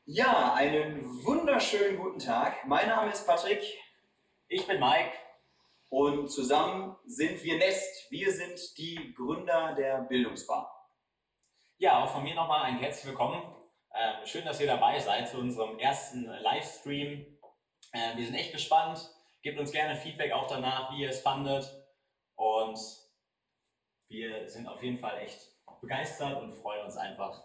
Ja, einen wunderschönen guten Tag. Mein Name ist Patrick Ich bin Mike. und zusammen sind wir Nest. Wir sind die Gründer der Bildungsbar. Ja, auch von mir nochmal ein herzlich willkommen. Schön, dass ihr dabei seid zu unserem ersten Livestream. Wir sind echt gespannt. Gebt uns gerne Feedback auch danach, wie ihr es fandet. Und wir sind auf jeden Fall echt begeistert und freuen uns einfach.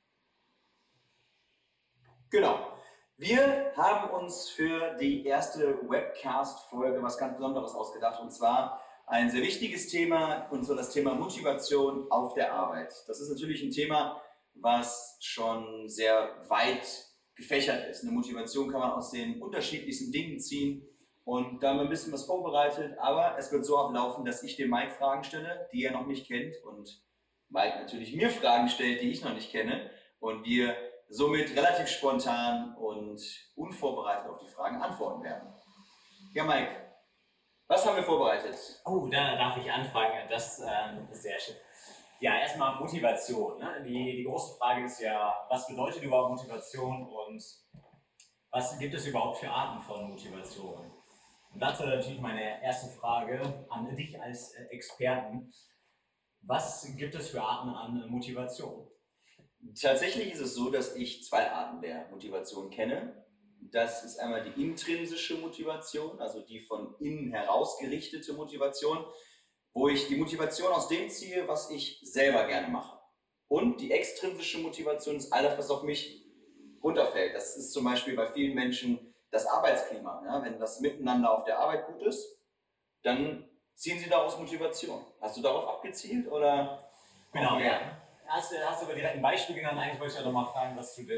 Genau. Wir haben uns für die erste Webcast-Folge was ganz Besonderes ausgedacht, und zwar ein sehr wichtiges Thema, und zwar das Thema Motivation auf der Arbeit. Das ist natürlich ein Thema, was schon sehr weit gefächert ist. Eine Motivation kann man aus den unterschiedlichsten Dingen ziehen, und da haben wir ein bisschen was vorbereitet, aber es wird so ablaufen, dass ich dem Mike Fragen stelle, die er noch nicht kennt, und Mike natürlich mir Fragen stellt, die ich noch nicht kenne, und wir somit relativ spontan und unvorbereitet auf die Fragen antworten werden. Ja, Mike, was haben wir vorbereitet? Oh, da darf ich anfangen. Das ist sehr schön. Ja, erstmal Motivation. Ne? Die große Frage ist ja, was bedeutet überhaupt Motivation und was gibt es überhaupt für Arten von Motivation? Und dazu natürlich meine erste Frage an dich als Experten. Was gibt es für Arten an Motivation? Tatsächlich ist es so, dass ich zwei Arten der Motivation kenne. Das ist einmal die intrinsische Motivation, also die von innen heraus gerichtete Motivation, wo ich die Motivation aus dem ziehe, was ich selber gerne mache. Und die extrinsische Motivation ist alles, was auf mich runterfällt. Das ist zum Beispiel bei vielen Menschen das Arbeitsklima. Ja? Wenn das Miteinander auf der Arbeit gut ist, dann ziehen sie daraus Motivation. Hast du darauf abgezielt oder? Genau, ja. Hast du aber direkt ein Beispiel genannt. Eigentlich wollte ich ja noch mal fragen,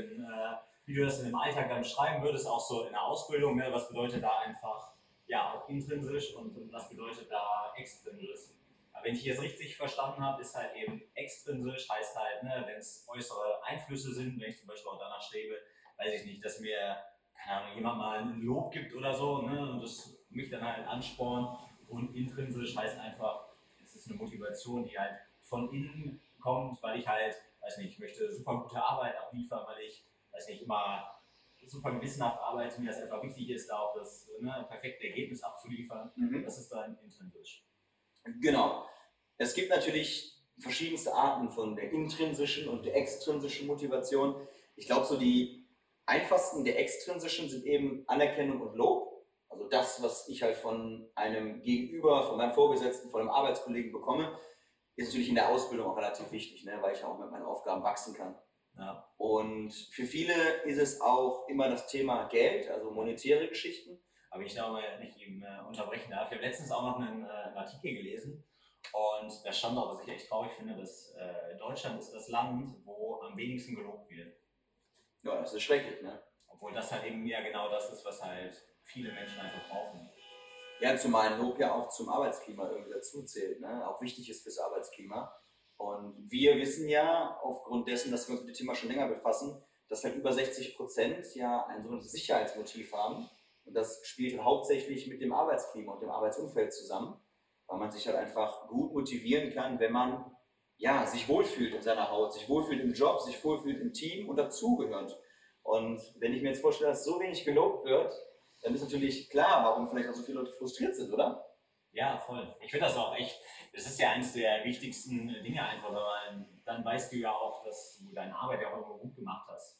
wie du das in dem Alltag dann beschreiben würdest, auch so in der Ausbildung. Ne? Was bedeutet da einfach, ja, auch intrinsisch und was bedeutet da extrinsisch? Aber wenn ich jetzt richtig verstanden habe, ist halt eben extrinsisch, heißt halt, ne, wenn es äußere Einflüsse sind, wenn ich zum Beispiel auch danach strebe, weiß ich nicht, dass mir, keine Ahnung, jemand mal ein Lob gibt oder so, ne, und das mich dann halt anspornt. Und intrinsisch heißt einfach, es ist eine Motivation, die halt von innen kommt, weil ich halt, weiß nicht, ich möchte super gute Arbeit abliefern, weil ich, weiß nicht, immer super gewissenhaft arbeite, mir das einfach wichtig ist, da auch das perfekte Ergebnis abzuliefern. Das ist dann intrinsisch. Genau. Es gibt natürlich verschiedenste Arten von der intrinsischen und der extrinsischen Motivation. Ich glaube, so die einfachsten der extrinsischen sind eben Anerkennung und Lob. Also das, was ich halt von einem Gegenüber, von meinem Vorgesetzten, von einem Arbeitskollegen bekomme, ist natürlich in der Ausbildung auch relativ wichtig, ne, weil ich auch mit meinen Aufgaben wachsen kann. Ja. Und für viele ist es auch immer das Thema Geld, also monetäre Geschichten. Aber ich glaube, nicht eben unterbrechen darf. Ich habe letztens auch noch einen Artikel gelesen und da stand auch, was ich echt traurig finde, dass Deutschland ist das Land, wo am wenigsten gelobt wird. Ja, das ist schrecklich, ne? Obwohl das halt eben ja genau das ist, was halt viele Menschen einfach brauchen. Ja, zumal Lob ja auch zum Arbeitsklima irgendwie dazu zählt, ne? Auch wichtig ist fürs Arbeitsklima. Und wir wissen ja, aufgrund dessen, dass wir uns mit dem Thema schon länger befassen, dass halt über 60% ja ein sogenanntes Sicherheitsmotiv haben. Und das spielt hauptsächlich mit dem Arbeitsklima und dem Arbeitsumfeld zusammen, weil man sich halt einfach gut motivieren kann, wenn man ja, sich wohlfühlt in seiner Haut, sich wohlfühlt im Job, sich wohlfühlt im Team und dazugehört. Und wenn ich mir jetzt vorstelle, dass so wenig gelobt wird, dann ist natürlich klar, warum vielleicht auch so viele Leute frustriert sind, oder? Ja, voll. Ich finde das auch echt, das ist ja eines der wichtigsten Dinge einfach, weil dann weißt du ja auch, dass du deine Arbeit ja auch irgendwo gut gemacht hast.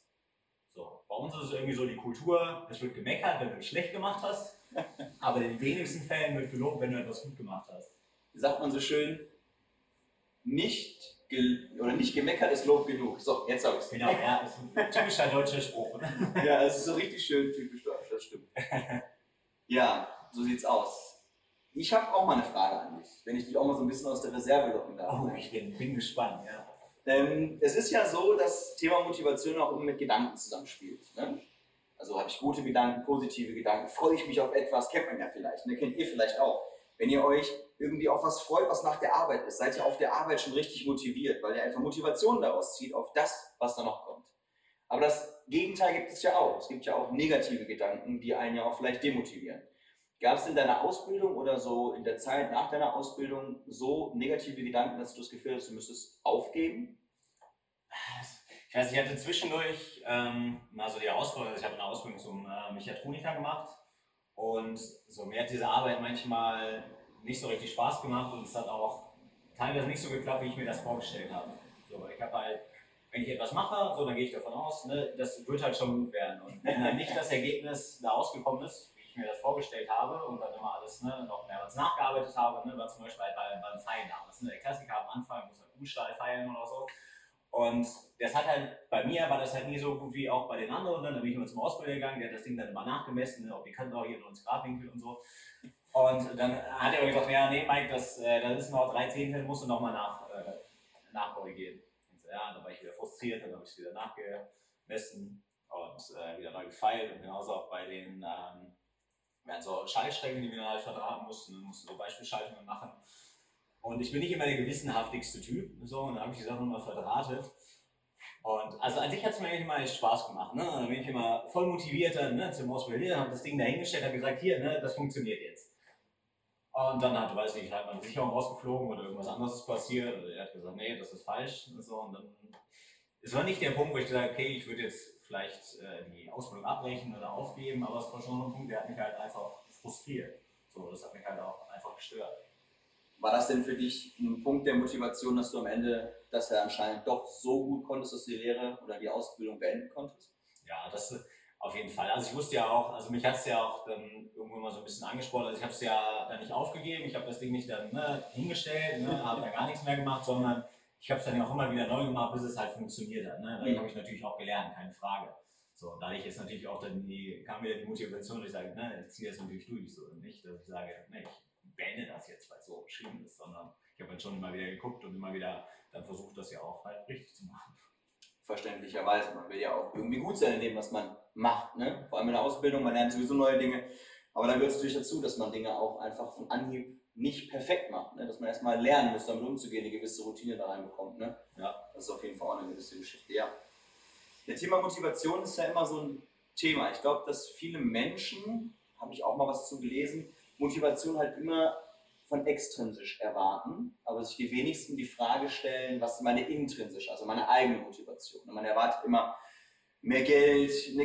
So, bei uns ist es irgendwie so die Kultur, es wird gemeckert, wenn du es schlecht gemacht hast, aber in den wenigsten Fällen wird gelobt, wenn du etwas gut gemacht hast. Wie sagt man so schön, nicht gemeckert ist Lob genug. So, jetzt habe ich es. Genau, ja, das ist ein typischer deutscher Spruch, oder? Ja, es ist so richtig schön typisch deutsch, das stimmt. Ja, so sieht's aus. Ich habe auch mal eine Frage an dich, wenn ich dich auch mal so ein bisschen aus der Reserve locken darf. Oh, ich bin gespannt, ja. Es ist ja so, dass Thema Motivation auch immer mit Gedanken zusammenspielt. Ne? Also habe ich gute Gedanken, positive Gedanken, freue ich mich auf etwas, kennt man ja vielleicht, ne? Kennt ihr vielleicht auch. Wenn ihr euch irgendwie auf was freut, was nach der Arbeit ist, seid ihr auf der Arbeit schon richtig motiviert, weil ihr einfach Motivation daraus zieht, auf das, was da noch kommt. Aber das Gegenteil gibt es ja auch. Es gibt ja auch negative Gedanken, die einen ja auch vielleicht demotivieren. Gab es in deiner Ausbildung oder so in der Zeit nach deiner Ausbildung so negative Gedanken, dass du das Gefühl hast, du müsstest aufgeben? Ich weiß, ich hatte zwischendurch mal so die Herausforderung, also ich habe eine Ausbildung zum Mechatroniker gemacht und so, mir hat diese Arbeit manchmal nicht so richtig Spaß gemacht und es hat auch teilweise nicht so geklappt, wie ich mir das vorgestellt habe. So, ich habe halt, wenn ich etwas mache, so, dann gehe ich davon aus, ne, das wird halt schon gut werden. Und wenn dann nicht das Ergebnis da rausgekommen ist, wie ich mir das vorgestellt habe und dann immer alles noch mehrmals nachgearbeitet habe, war zum Beispiel halt beim Feilen damals. Der Klassiker am Anfang muss halt Unstall feilen oder so. Und das hat halt, bei mir war das halt nie so gut wie auch bei den anderen. Dann bin ich immer zum Ausbilder gegangen, der hat das Ding dann immer nachgemessen, ob die Kanten auch hier 90 Grad Winkel und so. Und dann hat er gesagt, ja, nee, Mike, das ist noch 3 Zehntel, musst du nochmal nachkorrigieren. Und ja, dann war ich wieder frustriert, dann habe ich es wieder nachgemessen und wieder neu gefeilt. Und genauso auch bei den wir hatten so Schaltstränge, die wir dann halt verdrahten mussten so Beispielschaltungen machen. Und ich bin nicht immer der gewissenhaftigste Typ, so, und dann habe ich die Sachen immer verdrahtet. Und also an sich hat es mir eigentlich immer echt Spaß gemacht. Ne? Dann bin ich immer voll motiviert dann, zum Ausbilder, habe das Ding dahingestellt, habe gesagt, hier, ne, das funktioniert jetzt. Und dann hat, weiß nicht, halt meine Sicherung rausgeflogen oder irgendwas anderes ist passiert. Oder er hat gesagt, nee, das ist falsch. Und so, und dann, es war nicht der Punkt, wo ich gesagt habe, okay, ich würde jetzt vielleicht die Ausbildung abbrechen oder aufgeben, aber es war schon ein Punkt, der hat mich halt einfach frustriert. So, das hat mich halt auch einfach gestört. War das denn für dich ein Punkt der Motivation, dass du am Ende das ja anscheinend doch so gut konntest, dass du die Lehre oder die Ausbildung beenden konntest? Ja, das auf jeden Fall. Also ich wusste ja auch, also mich hat es ja auch dann irgendwann mal so ein bisschen angesprochen, also ich habe es ja dann nicht aufgegeben, ich habe das Ding nicht dann hingestellt, habe da gar nichts mehr gemacht, sondern ich habe es dann ja auch immer wieder neu gemacht, bis es halt funktioniert hat. Ne? Dann habe ich natürlich auch gelernt, keine Frage. So, dadurch ist natürlich auch dann kam wieder die Motivation, dass ich sage, ne, ich ziehe das natürlich durch, so, und nicht, dass ich sage, ne, ich beende das jetzt, weil es so beschrieben ist, sondern ich habe halt schon immer wieder geguckt und immer wieder dann versucht, das ja auch halt richtig zu machen. Verständlicherweise, man will ja auch irgendwie gut sein in dem, was man macht, ne? Vor allem in der Ausbildung, man lernt sowieso neue Dinge, aber dann gehört es natürlich dazu, dass man Dinge auch einfach von Anhieb nicht perfekt macht, ne? Dass man erstmal lernen muss, damit umzugehen, eine gewisse Routine da reinbekommt, ne? Ja. Das ist auf jeden Fall auch eine gewisse Geschichte, ja. Das Thema Motivation ist ja immer so ein Thema. Ich glaube, dass viele Menschen, habe ich auch mal was zu gelesen, Motivation halt immer von extrinsisch erwarten, aber sich die wenigsten die Frage stellen, was ist meine intrinsische, also meine eigene Motivation. Man erwartet immer mehr Geld, eine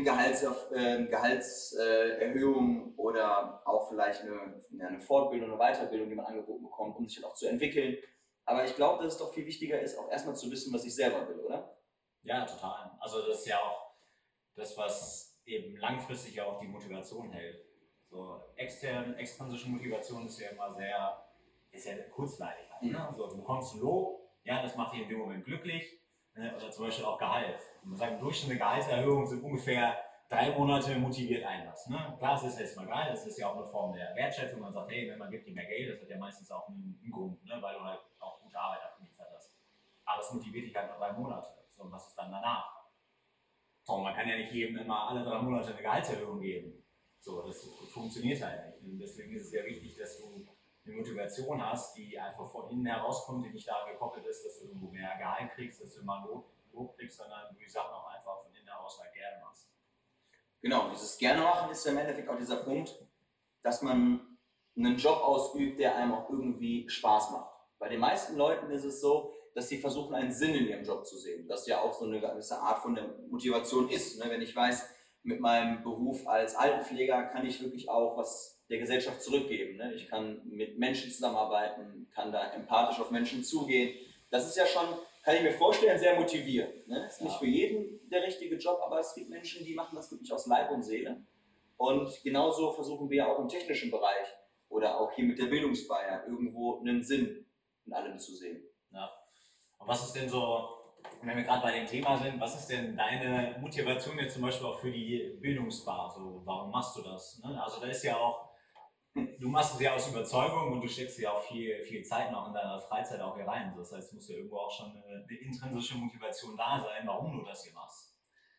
Gehaltserhöhung oder auch vielleicht eine Fortbildung, eine Weiterbildung, die man angeboten bekommt, um sich halt auch zu entwickeln. Aber ich glaube, dass es doch viel wichtiger ist, auch erstmal zu wissen, was ich selber will, oder? Ja, total. Also das ist ja auch das, was eben langfristig ja auch die Motivation hält. So extrinsische Motivation ist ja immer sehr kurzleidig. Ne? Also, du bekommst ein Lob, ja, das macht dich in dem Moment glücklich, ne? Oder zum Beispiel auch Gehalt. Und man sagt, Durchschnitt eine Gehaltserhöhung sind ungefähr 3 Monate motiviert Einlass. Ne? Klar, es ist erstmal geil, das ist ja auch eine Form der Wertschätzung. Man sagt, hey, wenn man gibt dir mehr Geld, das hat ja meistens auch einen Grund, ne? Weil du halt auch gute Arbeit abgeliefert hast. Aber es motiviert dich halt nur 3 Monate. So, und was ist dann danach? So, man kann ja nicht jedem immer alle 3 Monate eine Gehaltserhöhung geben. So, das funktioniert halt nicht. Und deswegen ist es ja wichtig, dass du eine Motivation hast, die einfach von innen herauskommt, die nicht daran gekoppelt ist, dass du irgendwo mehr Gehalt kriegst, dass du immer Lob kriegst, sondern du die Sachen auch einfach von innen heraus halt gerne machst. Genau, dieses gerne machen ist ja im Endeffekt auch dieser Punkt, dass man einen Job ausübt, der einem auch irgendwie Spaß macht. Bei den meisten Leuten ist es so, dass sie versuchen, einen Sinn in ihrem Job zu sehen. Das ja auch so eine gewisse Art von der Motivation ist. Wenn ich weiß, mit meinem Beruf als Altenpfleger kann ich wirklich auch was der Gesellschaft zurückgeben. Ich kann mit Menschen zusammenarbeiten, kann da empathisch auf Menschen zugehen. Das ist ja schon, kann ich mir vorstellen, sehr motivierend. Das ist nicht für jeden der richtige Job, aber es gibt Menschen, die machen das wirklich aus Leib und Seele. Und genauso versuchen wir auch im technischen Bereich oder auch hier mit der Bildungsfeier irgendwo einen Sinn in allem zu sehen. Ja. Und was ist denn so, wenn wir gerade bei dem Thema sind, was ist denn deine Motivation jetzt zum Beispiel auch für die Bildungsbar? So, warum machst du das? Also da ist ja auch, du machst es ja aus Überzeugung und du steckst ja auch viel Zeit noch in deiner Freizeit auch hier rein. Das heißt, es muss ja irgendwo auch schon eine intrinsische Motivation da sein, warum du das hier machst.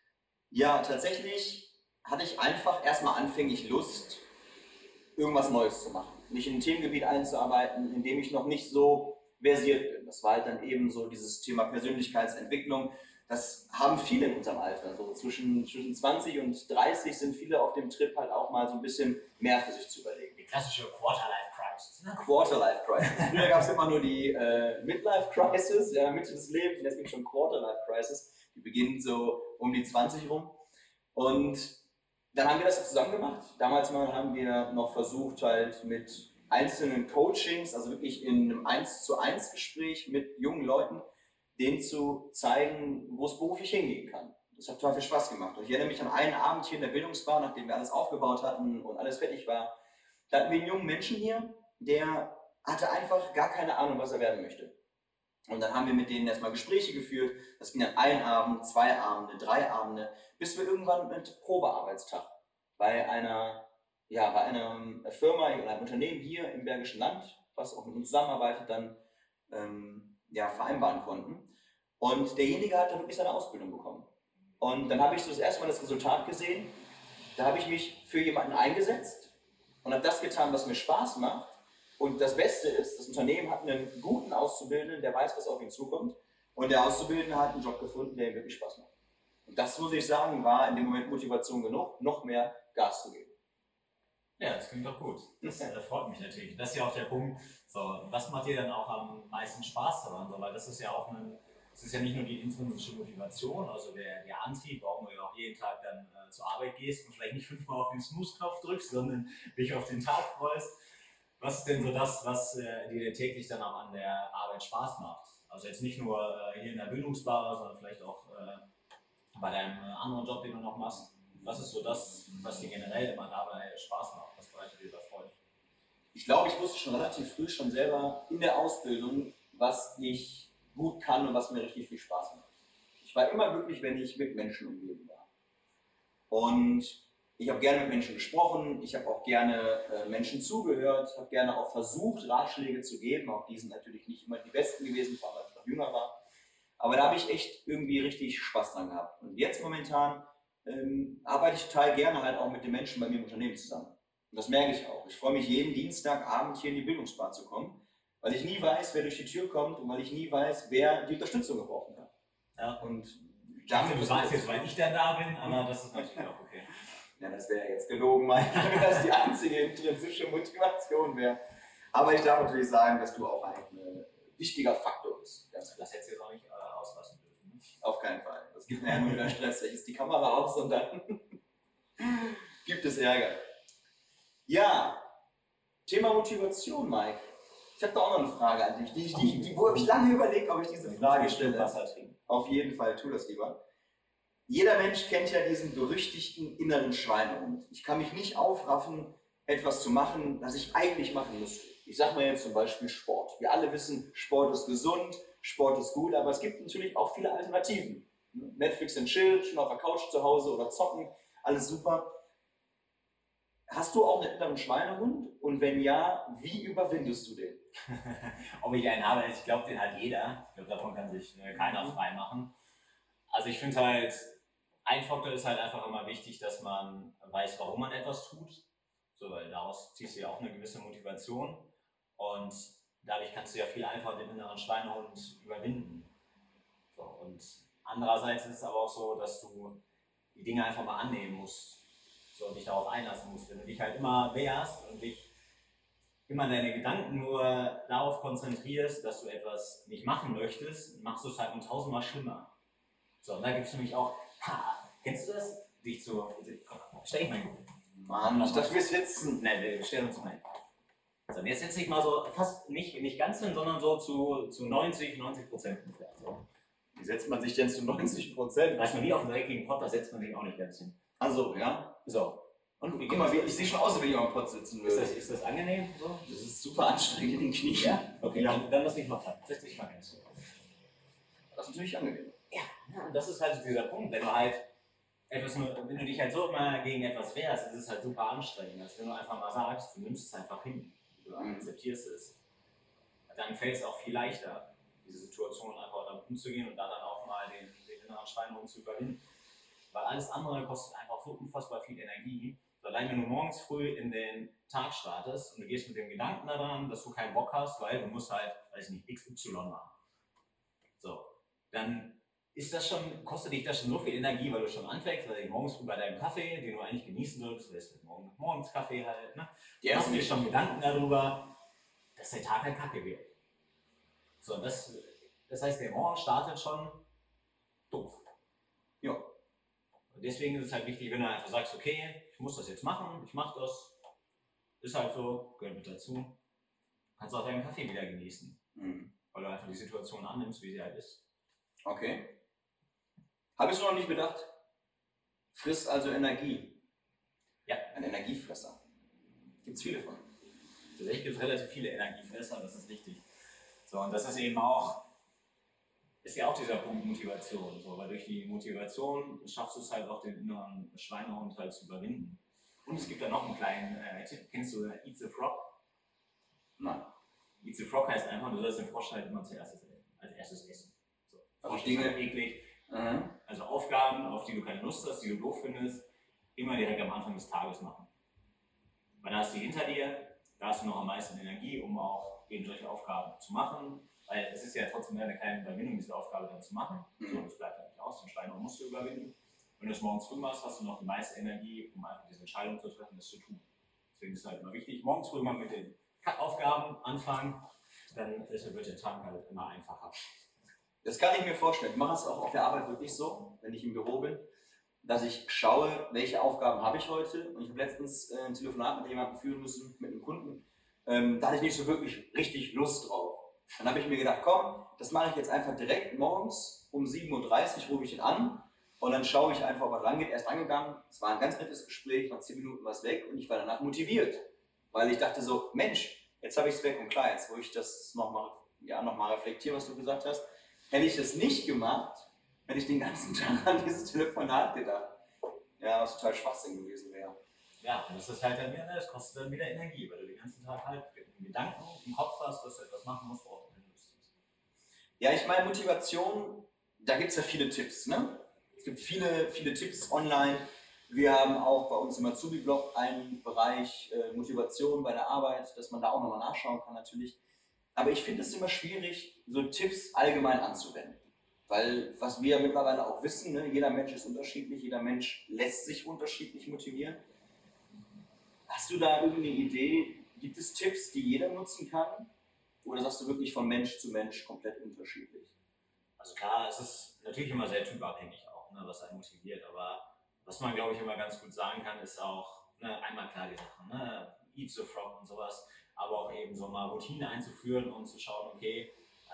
Ja, tatsächlich hatte ich einfach erstmal anfänglich Lust, irgendwas Neues zu machen. Mich in ein Themengebiet einzuarbeiten, in dem ich noch nicht so versiert bin. Das war halt dann eben so dieses Thema Persönlichkeitsentwicklung. Das haben viele in unserem Alter. So zwischen 20 und 30 sind viele auf dem Trip halt auch mal so ein bisschen mehr für sich zu überlegen. Die klassische Quarter-Life-Crisis. Quarter-Life-Crisis. Früher gab es immer nur die Midlife-Crisis, ja, Mitte des Lebens, und jetzt gibt es schon Quarter-Life-Crisis. Die beginnt so um die 20 rum. Und dann haben wir das zusammen gemacht. Damals mal haben wir noch versucht, halt mit einzelnen Coachings, also wirklich in einem 1:1 Gespräch mit jungen Leuten, denen zu zeigen, wo es beruflich hingehen kann. Das hat total viel Spaß gemacht. Und ich erinnere mich an einen Abend hier in der Bildungsbar, nachdem wir alles aufgebaut hatten und alles fertig war. Da hatten wir einen jungen Menschen hier, der hatte einfach gar keine Ahnung, was er werden möchte. Und dann haben wir mit denen erstmal Gespräche geführt. Das ging dann ein Abend, 2 Abende, 3 Abende, bis wir irgendwann mit Probearbeitstag bei einer Firma oder einem Unternehmen hier im Bergischen Land, was auch mit uns zusammenarbeitet, dann vereinbaren konnten. Und derjenige hat dann wirklich seine Ausbildung bekommen. Und dann habe ich so das erste Mal das Resultat gesehen. Da habe ich mich für jemanden eingesetzt und habe das getan, was mir Spaß macht. Und das Beste ist, das Unternehmen hat einen guten Auszubildenden, der weiß, was auf ihn zukommt. Und der Auszubildende hat einen Job gefunden, der ihm wirklich Spaß macht. Und das, muss ich sagen, war in dem Moment Motivation genug, noch mehr Gas zu geben. Ja, das klingt doch gut. Das freut mich natürlich. Das ist ja auch der Punkt. So, was macht dir dann auch am meisten Spaß daran? So, weil das ist ja auch es ist ja nicht nur die intrinsische Motivation, also der Antrieb, warum du ja auch jeden Tag dann zur Arbeit gehst und vielleicht nicht 5-mal auf den Snooze-Knopf drückst, sondern dich auf den Tag freust. Was ist denn so das, was dir täglich dann auch an der Arbeit Spaß macht? Also jetzt nicht nur hier in der Bildungsbar, sondern vielleicht auch bei deinem anderen Job, den du noch machst. Was ist so das, was dir generell immer dabei Spaß macht? Was bereitet dir da Freude? Ich glaube, ich wusste schon relativ früh schon selber in der Ausbildung, was ich gut kann und was mir richtig viel Spaß macht. Ich war immer glücklich, wenn ich mit Menschen umgeben war. Und ich habe gerne mit Menschen gesprochen, ich habe auch gerne Menschen zugehört, habe gerne auch versucht, Ratschläge zu geben. Auch die sind natürlich nicht immer die besten gewesen, vor allem als ich noch jünger war. Aber da habe ich echt irgendwie richtig Spaß dran gehabt. Und jetzt momentan arbeite ich total gerne halt auch mit den Menschen bei mir im Unternehmen zusammen. Und das merke ich auch. Ich freue mich jeden Dienstagabend hier in die Bildungsbar zu kommen, weil ich nie weiß, wer durch die Tür kommt und weil ich nie weiß, wer die Unterstützung gebrauchen kann. Ja. Und du sagst jetzt, weil ich dann da bin, aber das ist natürlich auch okay. Ja, das wäre jetzt gelogen, wenn das die einzige intrinsische Motivation wäre. Aber ich darf natürlich sagen, dass du auch ein wichtiger Faktor bist. Das hättest du jetzt auch nicht auslassen dürfen. Ne? Auf keinen Fall. Das gibt mir ja nur wieder Stress. Vielleicht ist die Kamera aus und dann gibt es Ärger. Ja, Thema Motivation, Mike. Ich habe da auch noch eine Frage an dich, wo habe ich lange überlegt, ob ich diese Frage stelle. Wasser trinken. Auf jeden Fall, tu das lieber. Jeder Mensch kennt ja diesen berüchtigten inneren Schweinehund. Ich kann mich nicht aufraffen, etwas zu machen, das ich eigentlich machen müsste. Ich sage mal jetzt zum Beispiel Sport. Wir alle wissen, Sport ist gesund, Sport ist gut, aber es gibt natürlich auch viele Alternativen. Netflix and Chill, schon auf der Couch zu Hause oder zocken, alles super. Hast du auch einen inneren Schweinehund? Und wenn ja, wie überwindest du den? Ob ich einen habe, ich glaube, den hat jeder. Ich glaube, davon kann sich keiner frei machen. Also ich finde halt, ein Faktor ist halt einfach immer wichtig, dass man weiß, warum man etwas tut. So, weil daraus ziehst du ja auch eine gewisse Motivation. Und dadurch kannst du ja viel einfacher den inneren Schweinehund überwinden. So, und andererseits ist es aber auch so, dass du die Dinge einfach mal annehmen musst. So, und dich darauf einlassen musst. Wenn du dich halt immer wehrst und dich immer deine Gedanken nur darauf konzentrierst, dass du etwas nicht machen möchtest, machst du es halt 1000-mal schlimmer. So, und da gibt es nämlich auch, kennst du das? Dich zu, stell ich mal hin. Mann, ich dachte, wir sitzen. Nein, wir stellen uns mal hin. So, und jetzt setze ich mal so fast nicht ganz hin, sondern so zu 90% ungefähr. So. Wie setzt man sich denn zu 90%? Weiß man nie auf dem dreckigen Pott, da setzt man sich auch nicht ganz hin. Also, ja. So. Und Guck mal, ich sehe schon aus, wenn ich am Pott sitzen würde. Ist das angenehm? So? Das ist super anstrengend in den Knien. Ja? Okay, ja. Dann lass mich mal fahren. Setz dich mal ganz. Das ist natürlich angenehm. Ja, und das ist halt dieser Punkt, wenn du dich halt so immer gegen etwas wehrst, das ist halt super anstrengend. Also wenn du einfach mal sagst, du nimmst es einfach hin, du akzeptierst es, dann fällt es auch viel leichter, diese Situation einfach damit umzugehen und dann auch mal den inneren Schweinehund zu überwinden. Weil alles andere kostet einfach so unfassbar viel Energie. Allein wenn du morgens früh in den Tag startest und du gehst mit dem Gedanken daran, dass du keinen Bock hast, weil du musst halt, weiß nicht, XY machen. So, dann kostet dich das schon so viel Energie, weil du schon anfängst, weil du morgens früh bei deinem Kaffee, den du eigentlich genießen solltest, lässt du morgens Kaffee halt, ne? Du machst dir schon Gedanken darüber, dass der Tag halt kacke wird. So, das heißt, der Morgen startet schon doof. Und deswegen ist es halt wichtig, wenn du einfach sagst, okay, ich muss das jetzt machen, ich mache das, ist halt so, gehört mit dazu, kannst auch deinen Kaffee wieder genießen, weil du einfach die Situation annimmst, wie sie halt ist. Okay. Habe ich noch nicht bedacht. Frisst also Energie. Ja. Ein Energiefresser. Gibt es viele von. Tatsächlich gibt es relativ viele Energiefresser, das ist richtig. So, und das ist eben auch, ist ja auch dieser Punkt Motivation. So, weil durch die Motivation schaffst du es halt auch, den inneren Schweinehund halt zu überwinden. Und es gibt da noch einen kleinen Tipp. Kennst du Eat the Frog? Nein. Eat the Frog heißt einfach, du sollst den Frosch halt immer als erstes essen. So. Also Dinge halt eklig. Also Aufgaben, auf die du keine Lust hast, die du doof findest, immer direkt am Anfang des Tages machen. Weil da hast du die hinter dir, da hast du noch am meisten Energie, um auch eben solche Aufgaben zu machen. Weil es ist ja trotzdem eine kleine Überwindung, diese Aufgabe dann zu machen. So, das bleibt ja nicht aus, den Schweinehund musst du überwinden. Wenn du es morgens früh machst, hast du noch die meiste Energie, um einfach diese Entscheidung zu treffen, das zu tun. Deswegen ist es halt immer wichtig, morgens früh mal mit den Aufgaben anfangen, dann wird der Tag halt immer einfacher. Das kann ich mir vorstellen. Ich mache es auch auf der Arbeit wirklich so, wenn ich im Büro bin, dass ich schaue, welche Aufgaben habe ich heute. Und ich habe letztens ein Telefonat mit jemandem führen müssen, mit einem Kunden. Da hatte ich nicht so wirklich richtig Lust drauf. Dann habe ich mir gedacht, komm, das mache ich jetzt einfach direkt morgens um 7:30 Uhr rufe ich ihn an und dann schaue ich einfach, was rangeht. Er ist rangegangen, es war ein ganz nettes Gespräch, nach 10 Minuten war es weg und ich war danach motiviert. Weil ich dachte so, Mensch, jetzt habe ich es weg und klar, jetzt wo ich das nochmal reflektiere, was du gesagt hast, hätte ich das nicht gemacht, hätte ich den ganzen Tag an dieses Telefonat gedacht. Ja, was total Schwachsinn gewesen wäre. Ja, und das ist halt dann wieder, das kostet dann wieder Energie, weil du den ganzen Tag halt Gedanken im Kopf hast, dass du etwas machen musst, worauf du keine Lust hast. Ja, ich meine, Motivation, da gibt es ja viele Tipps. Ne? Es gibt viele Tipps online. Wir haben auch bei uns im Azubi-Blog einen Bereich Motivation bei der Arbeit, dass man da auch nochmal nachschauen kann natürlich. Aber ich finde es immer schwierig, so Tipps allgemein anzuwenden. Weil, was wir ja mittlerweile auch wissen, ne, jeder Mensch ist unterschiedlich, jeder Mensch lässt sich unterschiedlich motivieren. Hast du da irgendeine Idee? Gibt es Tipps, die jeder nutzen kann? Oder sagst du wirklich von Mensch zu Mensch komplett unterschiedlich? Also klar, es ist natürlich immer sehr typabhängig auch, ne, was einen motiviert. Aber was man, glaube ich, immer ganz gut sagen kann, ist auch, ne, einmal klar die Sachen, ne, Eat the Frog und sowas, aber auch eben so mal Routine einzuführen und zu schauen, okay,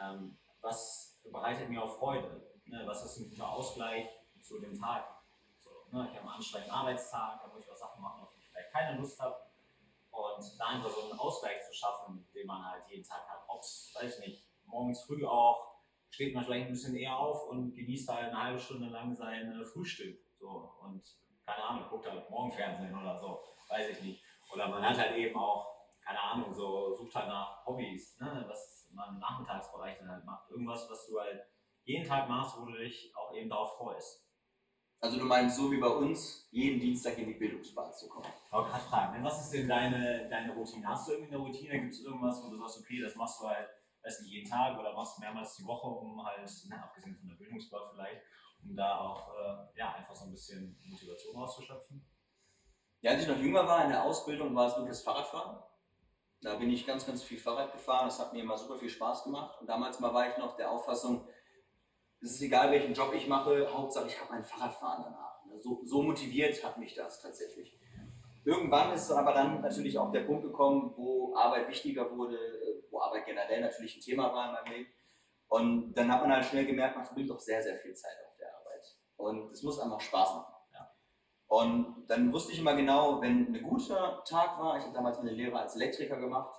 was bereitet mir auch Freude? Ne, was ist ein guter Ausgleich zu dem Tag? So, ne, ich habe einen anstrengenden Arbeitstag, da muss ich auch Sachen machen, auf die ich vielleicht keine Lust habe. Und da einfach so einen Ausgleich zu schaffen, den man halt jeden Tag hat. Ob es, weiß ich nicht, morgens früh auch, steht man vielleicht ein bisschen eher auf und genießt halt eine halbe Stunde lang sein Frühstück. So, und keine Ahnung, guckt halt Morgenfernsehen oder so, weiß ich nicht. Oder man hat halt eben auch, keine Ahnung, so sucht halt nach Hobbys, ne, was man im Nachmittagsbereich dann halt macht. Irgendwas, was du halt jeden Tag machst, wo du dich auch eben darauf freust. Also du meinst so wie bei uns, jeden Dienstag in die Bildungsbahn zu kommen. Ich wollte gerade fragen, was ist denn deine Routine? Hast du irgendwie eine Routine? Gibt es irgendwas, wo du sagst, okay, das machst du halt, weiß nicht, jeden Tag oder machst du mehrmals die Woche, um halt, abgesehen von der Bildungsbahn vielleicht, um da auch einfach so ein bisschen Motivation auszuschöpfen? Ja, als ich noch jünger war in der Ausbildung, war es wirklich das Fahrradfahren. Da bin ich ganz viel Fahrrad gefahren, das hat mir immer super viel Spaß gemacht. Und damals mal war ich noch der Auffassung, es ist egal, welchen Job ich mache, Hauptsache ich habe mein Fahrradfahren danach. So motiviert hat mich das tatsächlich. Irgendwann ist aber dann natürlich auch der Punkt gekommen, wo Arbeit wichtiger wurde, wo Arbeit generell natürlich ein Thema war in meinem Leben. Und dann hat man halt schnell gemerkt, man verbringt doch sehr viel Zeit auf der Arbeit. Und es muss einfach Spaß machen. Ja. Und dann wusste ich immer genau, wenn ein guter Tag war, ich habe damals meine Lehre als Elektriker gemacht,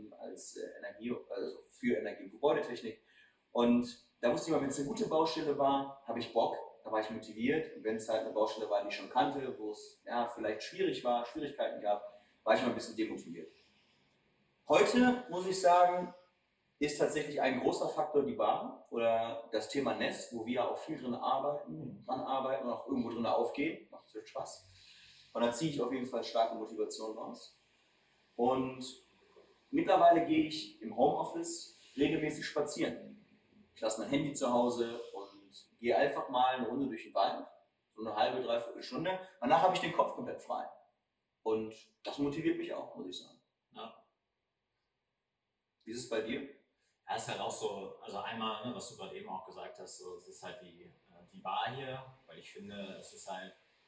für Energie- und Gebäudetechnik. Und da wusste ich immer, wenn es eine gute Baustelle war, habe ich Bock, da war ich motiviert. Und wenn es halt eine Baustelle war, die ich schon kannte, wo es vielleicht Schwierigkeiten gab, war ich immer ein bisschen demotiviert. Heute muss ich sagen, ist tatsächlich ein großer Faktor die Bar oder das Thema Nest, wo wir auch viel dran arbeiten und auch irgendwo drin aufgehen. Macht viel Spaß. Und da ziehe ich auf jeden Fall starke Motivation raus. Und mittlerweile gehe ich im Homeoffice regelmäßig spazieren. Ich lasse mein Handy zu Hause und gehe einfach mal eine Runde durch den Wald, so eine halbe, dreiviertel Stunde. Danach habe ich den Kopf komplett frei. Und das motiviert mich auch, muss ich sagen. Ja. Wie ist es bei dir? Ja, ist halt auch so, also einmal, ne, was du gerade eben auch gesagt hast, so, es ist halt die Bar hier, weil ich finde, es ist halt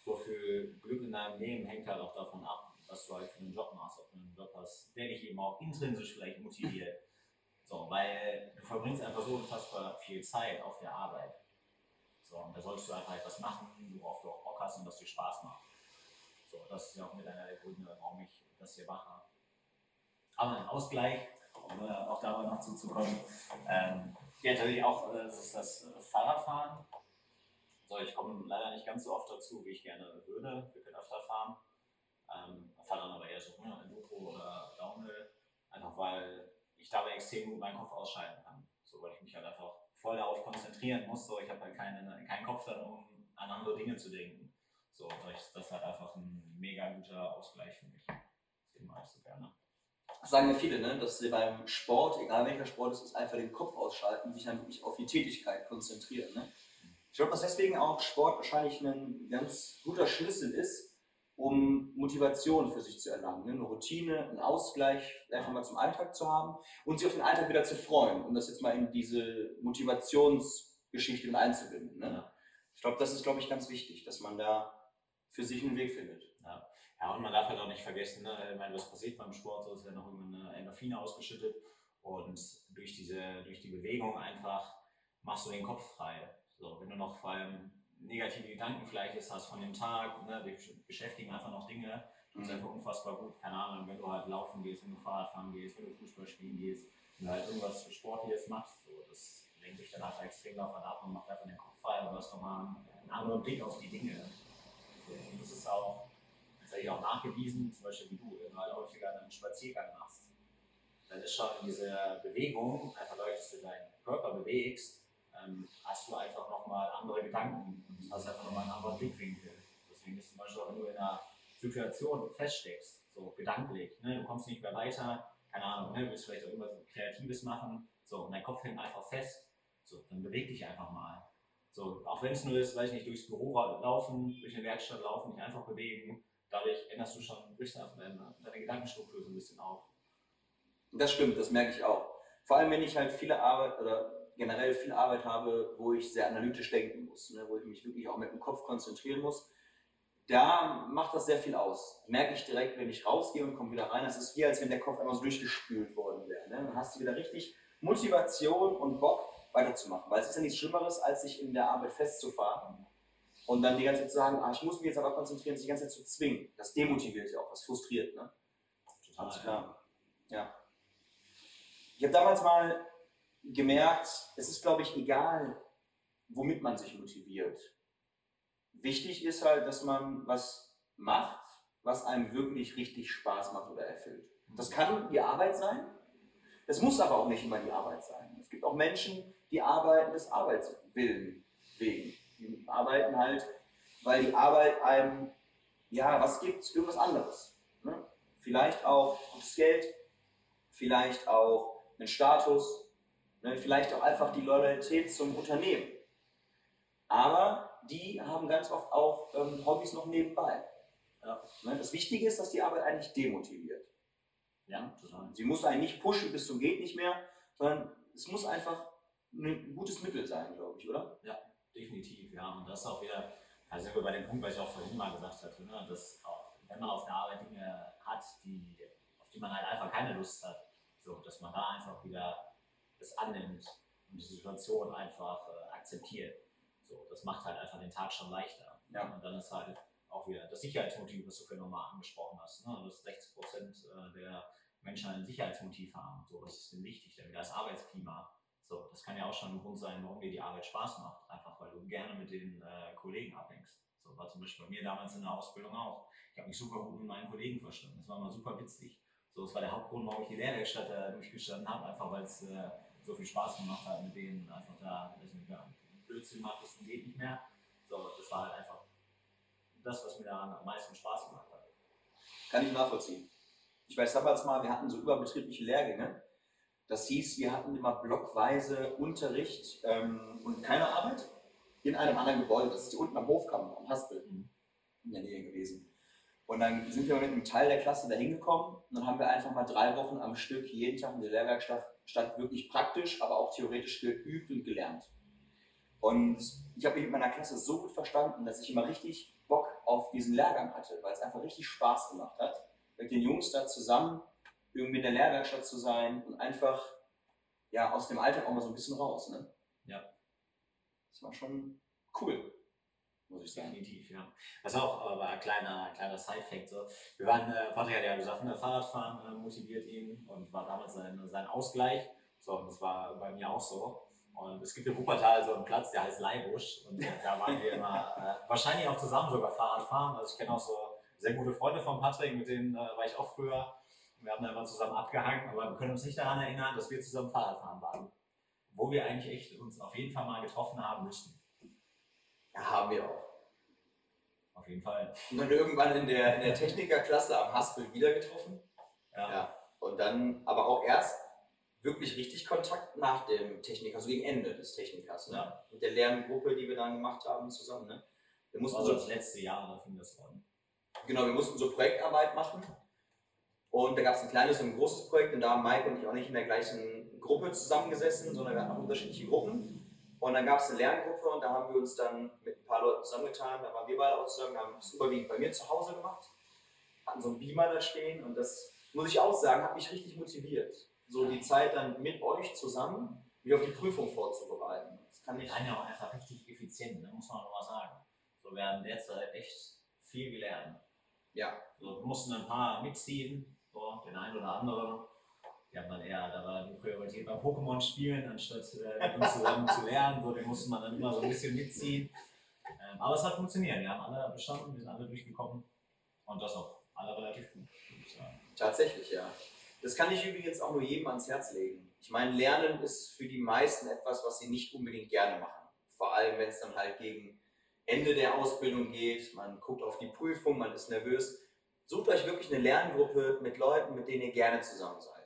so viel Glück in deinem Leben hängt halt auch davon ab, was du halt für einen Job machst, ob du einen Job hast, der dich eben auch intrinsisch vielleicht motiviert. So, weil du verbringst einfach so unfassbar viel Zeit auf der Arbeit. So, und da sollst du einfach etwas machen, worauf du auch Bock hast und was dir Spaß macht. So, das ist ja auch mit einer der Gründe, warum ich das hier mache. Aber ein Ausgleich, um auch dabei noch zuzukommen, ja, natürlich auch das ist das Fahrradfahren. So, ich komme leider nicht ganz so oft dazu, wie ich gerne würde. Wir können öfter fahren. Fahre dann aber eher so Enduro oder Downhill. Einfach weil ich dabei extrem gut meinen Kopf ausschalten kann. So, weil ich mich halt einfach voll darauf konzentrieren muss. So, ich habe halt keinen Kopf dann, um an andere Dinge zu denken. So, das ist halt einfach ein mega guter Ausgleich für mich. Deswegen mache ich so gerne. Das sagen ja viele, ne? Dass sie beim Sport, egal welcher Sport es ist, einfach den Kopf ausschalten, sich dann wirklich auf die Tätigkeit konzentrieren. Ne? Ich glaube, dass deswegen auch Sport wahrscheinlich ein ganz guter Schlüssel ist, um Motivation für sich zu erlangen. Ne? Eine Routine, einen Ausgleich einfach mal zum Alltag zu haben und sich auf den Alltag wieder zu freuen, um das jetzt mal in diese Motivationsgeschichte mit einzubinden. Ne? Ja. Ich glaube, das ist, ganz wichtig, dass man da für sich einen Weg findet. Ja, und man darf halt auch nicht vergessen, ne? Ich meine, was passiert beim Sport, so ist ja noch irgendeine Endorphine ausgeschüttet und durch die Bewegung einfach machst du den Kopf frei. So, wenn du noch vor allem negative Gedanken vielleicht hast von dem Tag, ne, dich beschäftigen einfach noch Dinge, das ist einfach unfassbar gut. Keine Ahnung, wenn du halt laufen gehst, wenn du Fahrradfahren gehst, wenn du Fußball spielen gehst, wenn du halt irgendwas Sportliches machst, so, das lenkt dich dann einfach extrem davon ab und macht einfach den Kopf frei und du hast nochmal einen anderen Blick auf die Dinge. So, und das ist auch tatsächlich auch nachgewiesen, zum Beispiel wie du, wenn du halt häufiger einen Spaziergang machst. Dann ist schon diese Bewegung, einfach dadurch, dass du deinen Körper bewegst, hast du einfach nochmal andere Gedanken und hast einfach nochmal einen anderen Blickwinkel. Deswegen ist zum Beispiel auch, wenn du in einer Situation feststeckst, so gedanklich, ne, du kommst nicht mehr weiter, keine Ahnung, ne, du willst vielleicht auch irgendwas Kreatives machen, so, und dein Kopf hängt einfach fest, so, dann beweg dich einfach mal. So, auch wenn es nur ist, weiß ich nicht, durchs Büro laufen, durch eine Werkstatt laufen, dich einfach bewegen, dadurch änderst du schon deine Gedankenstruktur so ein bisschen auf. Das stimmt, das merke ich auch. Vor allem, wenn ich halt viele Arbeit oder generell viel Arbeit habe, wo ich sehr analytisch denken muss, ne, wo ich mich wirklich auch mit dem Kopf konzentrieren muss, da macht das sehr viel aus. Merke ich direkt, wenn ich rausgehe und komme wieder rein, das ist wie, als wenn der Kopf einmal so durchgespült worden wäre. Ne? Dann hast du wieder richtig Motivation und Bock weiterzumachen, weil es ist ja nichts Schlimmeres, als sich in der Arbeit festzufahren und dann die ganze Zeit zu sagen, ich muss mich jetzt aber konzentrieren, sich die ganze Zeit zu zwingen. Das demotiviert ja auch, das frustriert. Ne? Total. Klar. Ja. Ich habe damals mal gemerkt, es ist, glaube ich, egal, womit man sich motiviert. Wichtig ist halt, dass man was macht, was einem wirklich richtig Spaß macht oder erfüllt. Das kann die Arbeit sein, das muss aber auch nicht immer die Arbeit sein. Es gibt auch Menschen, die arbeiten des Arbeitswillen wegen. Die arbeiten halt, weil die Arbeit einem, was gibt, irgendwas anderes. Ne? Vielleicht auch gutes Geld, vielleicht auch einen Status, ne? Vielleicht auch einfach die Loyalität zum Unternehmen. Aber die haben ganz oft auch Hobbys noch nebenbei. Ja. Ne? Das Wichtige ist, dass die Arbeit eigentlich demotiviert. Ja, total. Sie muss einen nicht pushen bis zum geht nicht mehr, sondern es muss einfach ein gutes Mittel sein, glaube ich, oder? Ja, definitiv, ja. Und das ist auch wieder, also sind wir bei dem Punkt, was ich auch vorhin mal gesagt hatte, ne, dass auch, wenn man auf der Arbeit Dinge hat, auf die man halt einfach keine Lust hat, so, dass man da einfach wieder das annimmt und die Situation einfach akzeptiert. So, das macht halt einfach den Tag schon leichter. Ja. Und dann ist halt auch wieder das Sicherheitsmotiv, was du vorhin nochmal angesprochen hast, ne, dass 60% der Menschen ein Sicherheitsmotiv haben. So, was ist denn wichtig? Dann wieder das Arbeitsklima. So, das kann ja auch schon ein Grund sein, warum dir die Arbeit Spaß macht. Einfach weil du gerne mit den Kollegen abhängst. So war zum Beispiel bei mir damals in der Ausbildung auch. Ich habe mich super gut mit meinen Kollegen verstanden. Das war immer super witzig. So, das war der Hauptgrund, warum ich die Lehrwerkstatt durchgestanden habe. Einfach weil es so viel Spaß gemacht hat, mit denen einfach da Blödsinn macht, das geht nicht mehr. So, das war halt einfach das, was mir da am meisten Spaß gemacht hat. Kann ich nachvollziehen. Ich weiß damals mal, wir hatten so überbetriebliche Lehrgänge. Das hieß, wir hatten immer blockweise Unterricht und keine Arbeit in einem anderen Gebäude. Das ist hier unten am Hofkamp, am Haspel in der Nähe gewesen. Und dann sind wir mit einem Teil der Klasse da hingekommen und dann haben wir einfach mal 3 Wochen am Stück jeden Tag in der Lehrwerkstatt wirklich praktisch, aber auch theoretisch geübt und gelernt. Und ich habe mich mit meiner Klasse so gut verstanden, dass ich immer richtig Bock auf diesen Lehrgang hatte, weil es einfach richtig Spaß gemacht hat, mit den Jungs da zusammen irgendwie in der Lehrwerkstatt zu sein und einfach ja, aus dem Alltag auch mal so ein bisschen raus. Ne? Ja. Das war schon cool, muss ich sagen. Definitiv, ja. Was auch aber ein kleiner Side-Fact. So. Wir waren, Patrick hat ja gesagt, Fahrradfahren motiviert ihn und war damals sein Ausgleich. So, und das war bei mir auch so. Und es gibt in Wuppertal so einen Platz, der heißt Leibusch. Und da waren wir immer wahrscheinlich auch zusammen sogar Fahrradfahren. Also ich kenne auch so sehr gute Freunde von Patrick, mit denen war ich auch früher. Wir haben da immer zusammen abgehangen, aber wir können uns nicht daran erinnern, dass wir zusammen Fahrradfahren waren. Wo wir eigentlich echt uns auf jeden Fall mal getroffen haben müssten. Ja, haben wir auch. Auf jeden Fall. Und dann irgendwann in der Technikerklasse am Haspel wieder getroffen. Ja. Und dann aber auch erst wirklich richtig Kontakt nach dem Techniker, also gegen Ende des Technikers. Ne? Ja. Mit der Lerngruppe, die wir dann gemacht haben zusammen. Ne? Wir mussten also das letzte Jahr, da fing das an. Genau, wir mussten so Projektarbeit machen. Und da gab es ein kleines und ein großes Projekt und da haben Mike und ich auch nicht in der gleichen Gruppe zusammengesessen, sondern wir hatten unterschiedliche Gruppen. Und dann gab es eine Lerngruppe und da haben wir uns dann mit ein paar Leuten zusammengetan, da waren wir beide auch zusammen, wir haben es überwiegend bei mir zu Hause gemacht, hatten so einen Beamer da stehen und das, muss ich auch sagen, hat mich richtig motiviert. So die Zeit dann mit euch zusammen, mich auf die Prüfung vorzubereiten. Das kann ich. Ja auch einfach richtig effizient, ne? Muss man noch mal sagen. So, wir haben derzeit echt viel gelernt. Ja. So, wir mussten ein paar mitziehen, so, den einen oder anderen. Die haben dann eher, da war die Priorität beim Pokémon spielen, anstatt mit uns zusammen zu lernen. So, den musste man dann immer so ein bisschen mitziehen. Aber es hat funktioniert. Wir haben alle bestanden, wir sind alle durchgekommen. Und das auch alle relativ gut, würde ich sagen. Tatsächlich, ja. Das kann ich übrigens auch nur jedem ans Herz legen. Ich meine, Lernen ist für die meisten etwas, was sie nicht unbedingt gerne machen. Vor allem, wenn es dann halt gegen Ende der Ausbildung geht, man guckt auf die Prüfung, man ist nervös. Sucht euch wirklich eine Lerngruppe mit Leuten, mit denen ihr gerne zusammen seid.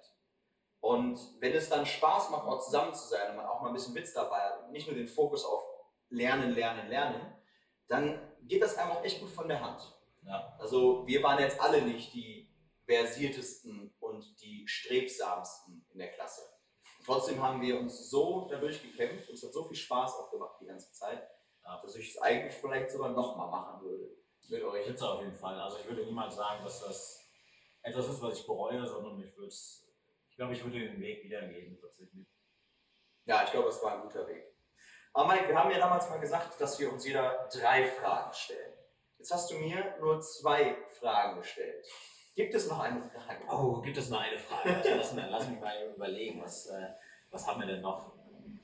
Und wenn es dann Spaß macht, auch zusammen zu sein und man auch mal ein bisschen Witz dabei hat und nicht nur den Fokus auf Lernen, Lernen, Lernen, dann geht das einem auch echt gut von der Hand. Ja. Also wir waren jetzt alle nicht die versiertesten und die strebsamsten in der Klasse. Und trotzdem haben wir uns so dadurch gekämpft, uns hat so viel Spaß auch gemacht die ganze Zeit, dass ich es eigentlich vielleicht sogar nochmal machen würde mit euch. Jetzt auf jeden Fall. Also ich würde niemals sagen, dass das etwas ist, was ich bereue, sondern ich glaube, ich würde den Weg wieder gehen tatsächlich. Ja, ich glaube, das war ein guter Weg. Aber Mike, wir haben ja damals mal gesagt, dass wir uns jeder 3 Fragen stellen. Jetzt hast du mir nur 2 Fragen gestellt. Gibt es noch eine Frage? Oh, gibt es noch eine Frage? Also lass mich mal überlegen, was haben wir denn noch?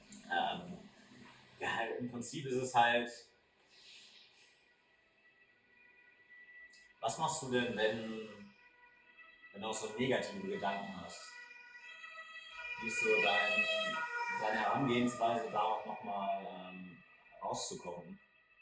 Ja, im Prinzip ist es halt, was machst du denn, wenn du auch so negative Gedanken hast? Wie ist so deine Herangehensweise, da auch nochmal rauszukommen?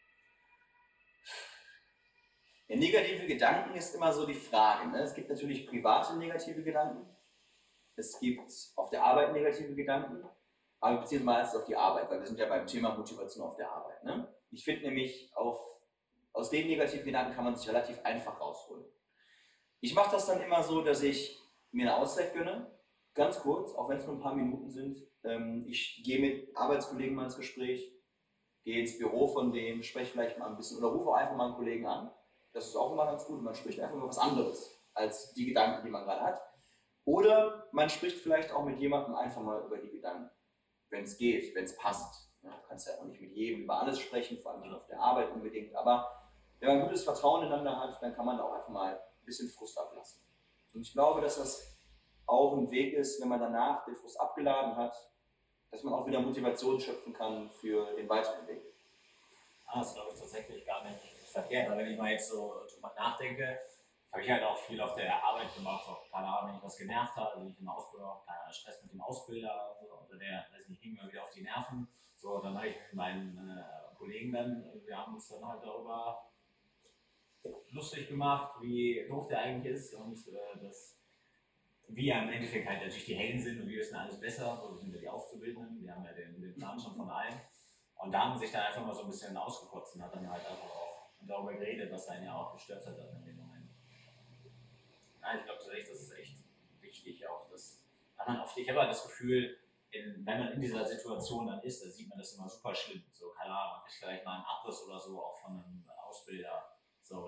Ja, negative Gedanken ist immer so die Frage. Ne? Es gibt natürlich private negative Gedanken. Es gibt auf der Arbeit negative Gedanken. Aber wir beziehen uns meistens auf die Arbeit, weil wir sind ja beim Thema Motivation auf der Arbeit. Ne? Ich finde nämlich, aus den negativen Gedanken kann man sich relativ einfach rausholen. Ich mache das dann immer so, dass ich mir eine Auszeit gönne. Ganz kurz, auch wenn es nur ein paar Minuten sind. Ich gehe mit Arbeitskollegen mal ins Gespräch, gehe ins Büro von dem, spreche vielleicht mal ein bisschen oder rufe auch einfach mal einen Kollegen an. Das ist auch immer ganz gut. Man spricht einfach über was anderes als die Gedanken, die man gerade hat. Oder man spricht vielleicht auch mit jemandem einfach mal über die Gedanken, wenn es geht, wenn es passt. Ja, du kannst ja auch nicht mit jedem über alles sprechen, vor allem nicht auf der Arbeit unbedingt. Aber wenn man gutes Vertrauen ineinander hat, dann kann man auch einfach mal ein bisschen Frust ablassen. Und ich glaube, dass das auch ein Weg ist, wenn man danach den Frust abgeladen hat, dass man auch wieder Motivation schöpfen kann für den weiteren Weg. Das glaube ich tatsächlich gar nicht verkehrt. Aber wenn ich mal jetzt so drüber nachdenke, habe ich halt auch viel auf der Arbeit gemacht. Auch, keine Ahnung, wenn ich was genervt habe, wenn ich im Ausbilder, Stress mit dem Ausbilder oder der, weiß nicht, ging mir wieder auf die Nerven. So, dann habe ich mit meinen Kollegen wir haben uns dann halt darüber lustig gemacht, wie doof der eigentlich ist und wie ja im Endeffekt halt natürlich die Helden sind und wir wissen alles besser. So, wir sind ja die Auszubildenden, wir haben ja den Plan schon von allen. Und da haben sie sich dann einfach mal so ein bisschen ausgekotzt und hat dann halt einfach auch darüber geredet, was einen ja auch gestört hat in dem Moment. Ja, ich glaube tatsächlich, das ist echt wichtig, auch dass man oft, ich habe halt das Gefühl, wenn man in dieser Situation dann ist, dann sieht man das immer super schlimm. So, keine Ahnung, man kriegt vielleicht mal einen Abriss oder so, auch von einem Ausbilder. So,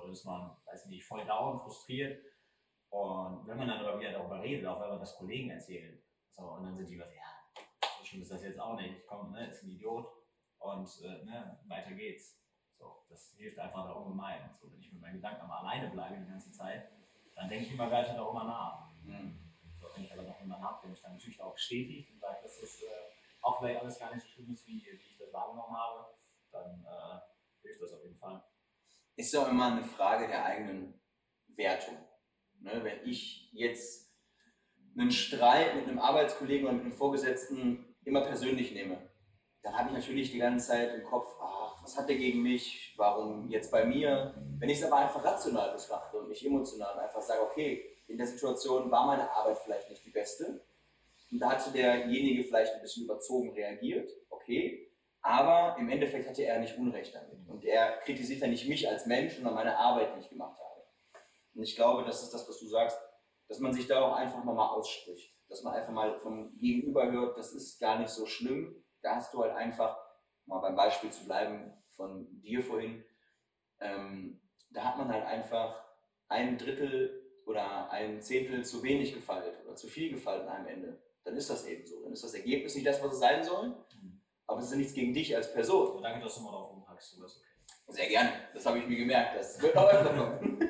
dann ist man, weiß nicht, voll down, frustriert. Und wenn man dann aber wieder darüber redet, auch wenn man das Kollegen erzählt, so, und dann sind die was, ja, so schlimm ist das jetzt auch nicht, komm, ne, ist ein Idiot und ne, weiter geht's. So, das hilft einfach da ungemein. So, wenn ich mit meinen Gedanken mal alleine bleibe die ganze Zeit, dann denke ich immer weiter darüber nach. So, wenn ich aber noch immer nachdenke, dann natürlich auch bestätigt und sage, dass das auch vielleicht alles gar nicht so schlimm ist, wie ich das wahrgenommen habe, dann hilft das auf jeden Fall. Ist ja auch immer eine Frage der eigenen Wertung. Ne? Wenn ich jetzt einen Streit mit einem Arbeitskollegen oder mit einem Vorgesetzten immer persönlich nehme, dann habe ich natürlich die ganze Zeit im Kopf, ach, was hat der gegen mich, warum jetzt bei mir? Wenn ich es aber einfach rational betrachte und nicht emotional, einfach sage, okay, in der Situation war meine Arbeit vielleicht nicht die beste und da hatte derjenige vielleicht ein bisschen überzogen reagiert, okay, aber im Endeffekt hatte er nicht Unrecht damit und er kritisiert ja nicht mich als Mensch, sondern meine Arbeit, die ich gemacht habe. Und ich glaube, das ist das, was du sagst, dass man sich da auch einfach mal ausspricht, dass man einfach mal vom Gegenüber hört, das ist gar nicht so schlimm. Da hast du halt einfach, mal beim Beispiel zu bleiben von dir vorhin, da hat man halt einfach ein Drittel oder ein Zehntel zu wenig gefaltet oder zu viel gefallen am Ende. Dann ist das eben so. Dann ist das Ergebnis nicht das, was es sein soll, aber es ist ja nichts gegen dich als Person. Ja, danke, dass du mal drauf umpackst. Okay. Sehr gerne, das habe ich mir gemerkt, das wird auch öfter kommen.